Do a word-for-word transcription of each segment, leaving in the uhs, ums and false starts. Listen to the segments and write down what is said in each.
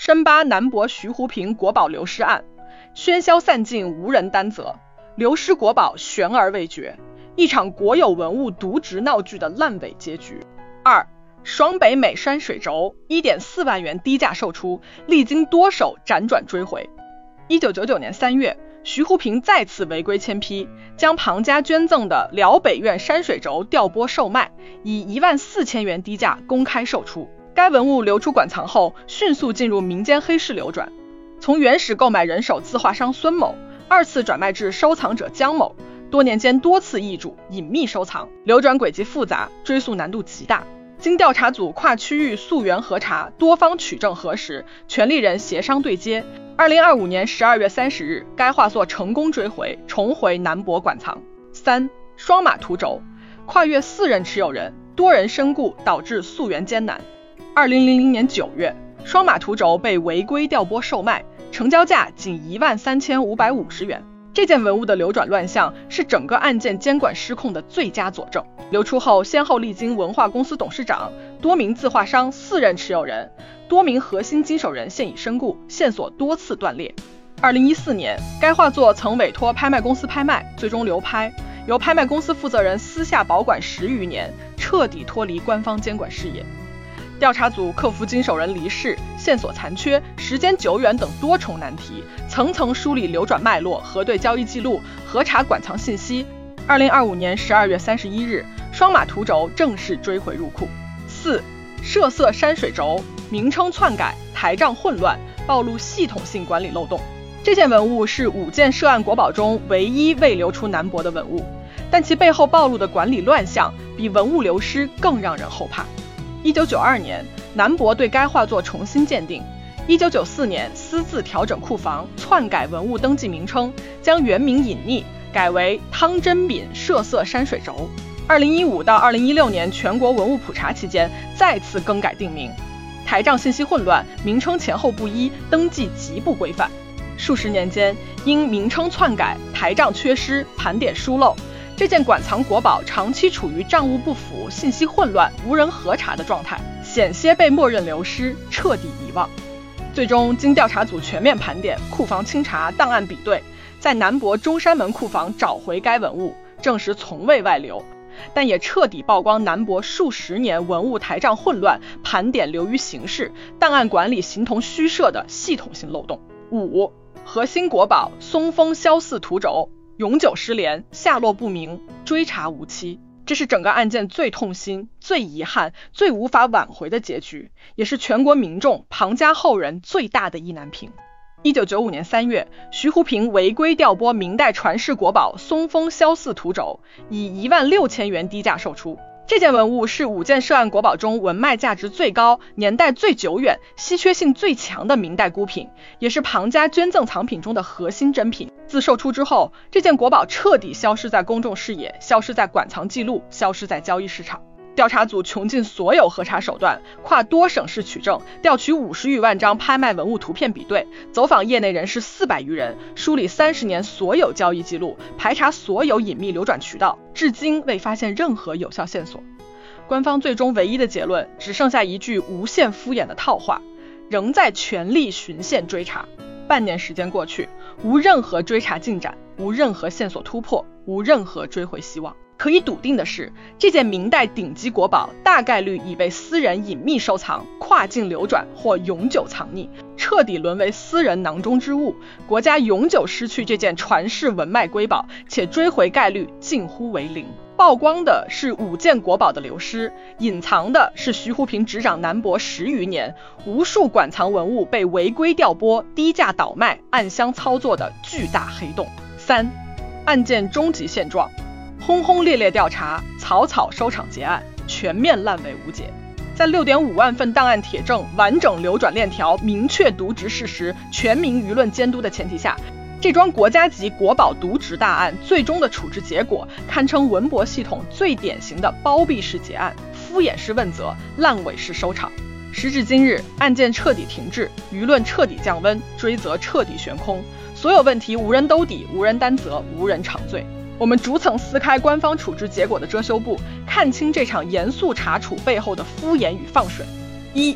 深扒南博徐湖坪国宝流失案，喧嚣散尽无人担责，流失国宝悬而未决，一场国有文物渎职闹剧的烂尾结局。二，双北美山水轴 一点四万元低价售出，历经多手辗转追回。一九九九年三月，徐湖坪再次违规签批，将庞家捐赠的辽北苑山水轴调拨售卖，以一万四千元低价公开售出。该文物流出馆藏后，迅速进入民间黑市流转，从原始购买人手字画商孙某，二次转卖至收藏者江某，多年间多次易主，隐秘收藏，流转轨迹复杂，追溯难度极大。经调查组跨区域溯源核查，多方取证核实，权利人协商对接，二零二五年十二月三十日，该画作成功追回，重回南博馆藏。三，双马图轴跨越四任持有人，多人身故，导致溯源艰难。二零零零年九月，双马图轴被违规调拨售卖，成交价仅一万三千五百五十元。这件文物的流转乱象是整个案件监管失控的最佳佐证。流出后，先后历经文化公司董事长、多名字画商四任持有人、多名核心经手人现已身故，线索多次断裂。二零一四年，该画作曾委托拍卖公司拍卖，最终流拍，由拍卖公司负责人私下保管十余年，彻底脱离官方监管视野。调查组克服经手人离世、线索残缺、时间久远等多重难题，层层梳理流转脉络，核对交易记录，核查馆藏信息。二零二五年十二月三十一日，双马图轴正式追回入库。四，涉色山水轴名称篡改，台账混乱，暴露系统性管理漏洞。这件文物是五件涉案国宝中唯一未流出南博的文物，但其背后暴露的管理乱象比文物流失更让人后怕。一九九二年，南博对该画作重新鉴定。一九九四年，私自调整库房，篡改文物登记名称，将原名隐匿，改为汤真品涉色山水轴。二零一五到二零一六年全国文物普查期间，再次更改定名，台账信息混乱，名称前后不一，登记极不规范。数十年间，因名称篡改、台账缺失、盘点疏漏，这件馆藏国宝长期处于账务不符、信息混乱、无人核查的状态，险些被默认流失，彻底遗忘。最终经调查组全面盘点、库房清查、档案比对，在南博中山门库房找回该文物，证实从未外流，但也彻底曝光南博数十年文物台账混乱、盘点流于形式、档案管理形同虚设的系统性漏洞。五，核心国宝松风萧寺图轴永久失联，下落不明，追查无期。这是整个案件最痛心、最遗憾、最无法挽回的结局，也是全国民众、庞家后人最大的意难平。一九九五年三月，徐湖坪违规调拨明代传世国宝松风萧寺图轴，以一万六千元低价售出。这件文物是五件涉案国宝中文卖价值最高、年代最久远、稀缺性最强的明代孤品，也是庞家捐赠藏品中的核心珍品。自售出之后，这件国宝彻底消失在公众视野，消失在馆藏记录，消失在交易市场。调查组穷尽所有核查手段，跨多省市取证，调取五十余万张拍卖文物图片比对，走访业内人士四百余人，梳理三十年所有交易记录，排查所有隐秘流转渠道，至今未发现任何有效线索。官方最终唯一的结论只剩下一句无限敷衍的套话：仍在全力循线追查。半年时间过去，无任何追查进展，无任何线索突破，无任何追回希望。可以笃定的是，这件明代顶级国宝大概率已被私人隐秘收藏、跨境流转或永久藏匿，彻底沦为私人囊中之物，国家永久失去这件传世文脉瑰宝，且追回概率近乎为零。曝光的是五件国宝的流失，隐藏的是徐湖坪执掌南博十余年，无数馆藏文物被违规调拨、低价倒卖、暗箱操作的巨大黑洞。三，案件终极现状。轰轰烈烈调查，草草收场结案，全面烂尾无解。在 六点五万份档案铁证、完整流转链条、明确渎职事实、全民舆论监督的前提下，这桩国家级国宝渎职大案最终的处置结果，堪称文博系统最典型的包庇式结案、敷衍式问责、烂尾式收场。时至今日，案件彻底停滞，舆论彻底降温，追责彻底悬空，所有问题无人兜底，无人担责，无人偿罪。我们逐层撕开官方处置结果的遮羞布，看清这场严肃查处背后的敷衍与放水。一，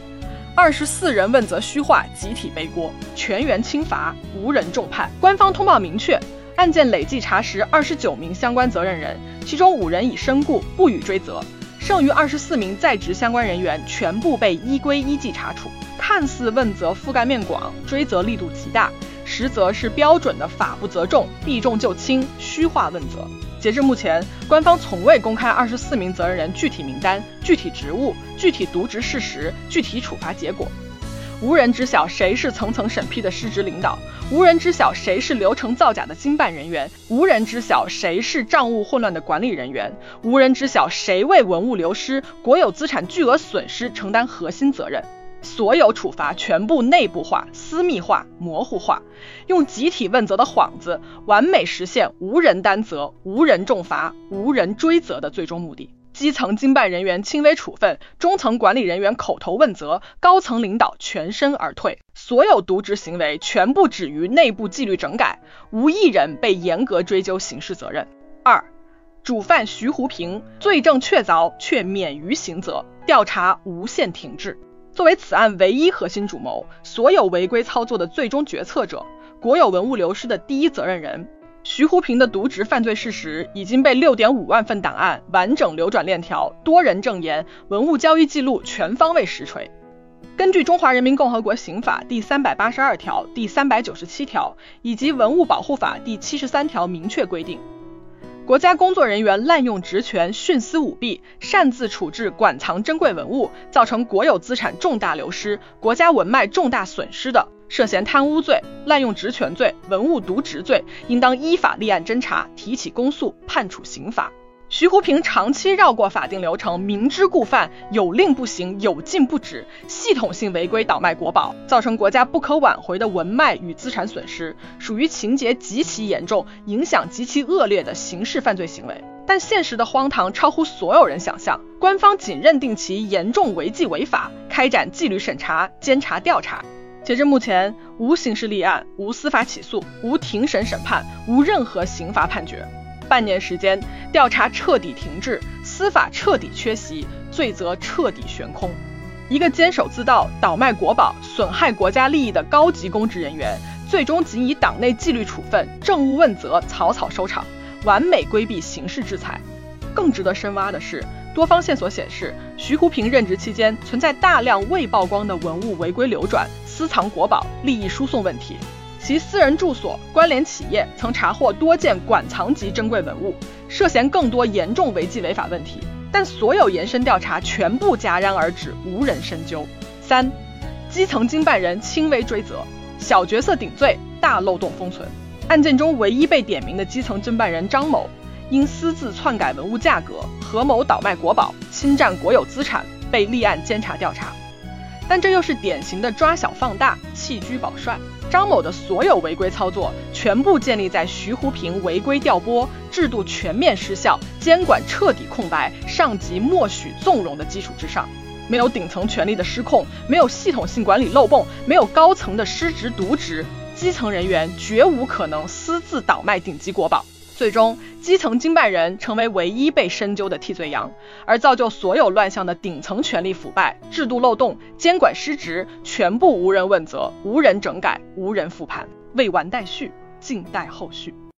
二十四人问责虚化，集体背锅，全员轻罚，无人重判。官方通报明确，案件累计查实二十九名相关责任人，其中五人已身故，不予追责，剩余二十四名在职相关人员全部被依规依纪查处。看似问责覆盖面广，追责力度极大，实则是标准的法不责众，避重就轻，虚化问责。截至目前，官方从未公开二十四名责任人具体名单、具体职务、具体渎职事实、具体处罚结果。无人知晓谁是层层审批的失职领导，无人知晓谁是流程造假的经办人员，无人知晓谁是账务混乱的管理人员，无人知晓谁为文物流失、国有资产巨额损失承担核心责任。所有处罚全部内部化、私密化、模糊化，用集体问责的幌子，完美实现无人担责、无人重罚、无人追责的最终目的。基层经办人员轻微处分，中层管理人员口头问责，高层领导全身而退。所有渎职行为全部止于内部纪律整改，无一人被严格追究刑事责任。二、主犯徐胡平罪证确凿，却免于刑责，调查无限停滞。作为此案唯一核心主谋，所有违规操作的最终决策者，国有文物流失的第一责任人，徐胡平的渎职犯罪事实已经被 六点五万份档案、完整流转链条、多人证言、文物交易记录全方位实锤。根据《中华人民共和国刑法》第三百八十二条、第三百九十七条以及《文物保护法》第七十三条明确规定，国家工作人员滥用职权、徇私舞弊、擅自处置、管藏珍贵文物，造成国有资产重大流失、国家文脉重大损失的，涉嫌贪污罪、滥用职权罪、文物渎职罪，应当依法立案侦查，提起公诉，判处刑罚。徐胡平长期绕过法定流程，明知故犯，有令不行，有禁不止，系统性违规倒卖国宝，造成国家不可挽回的文脉与资产损失，属于情节极其严重、影响极其恶劣的刑事犯罪行为。但现实的荒唐超乎所有人想象，官方仅认定其严重违纪违法，开展纪律审查、监察调查。截至目前，无刑事立案，无司法起诉，无庭审审判，无任何刑罚判决。半年时间，调查彻底停滞，司法彻底缺席，罪责彻底悬空。一个监守自盗、倒卖国宝、损害国家利益的高级公职人员，最终仅以党内纪律处分、政务问责草草收场，完美规避刑事制裁。更值得深挖的是，多方线索显示，徐胡平任职期间存在大量未曝光的文物违规流转、私藏国宝、利益输送问题。其私人住所、关联企业曾查获多件馆藏级珍贵文物，涉嫌更多严重违纪违法问题，但所有延伸调查全部戛然而止，无人深究。三、基层经办人轻微追责，小角色顶罪，大漏洞封存。案件中唯一被点名的基层侦办人张某，因私自篡改文物价格、合谋倒卖国宝、侵占国有资产，被立案监察调查。但这又是典型的抓小放大、弃车保帅。张某的所有违规操作全部建立在徐胡平违规调拨、制度全面失效、监管彻底空白、上级默许纵容的基础之上。没有顶层权力的失控，没有系统性管理漏洞，没有高层的失职渎职，基层人员绝无可能私自倒卖顶级国宝。最终，基层经办人成为唯一被深究的替罪羊，而造就所有乱象的顶层权力腐败、制度漏洞、监管失职，全部无人问责、无人整改、无人复盘，未完待续，静待后续。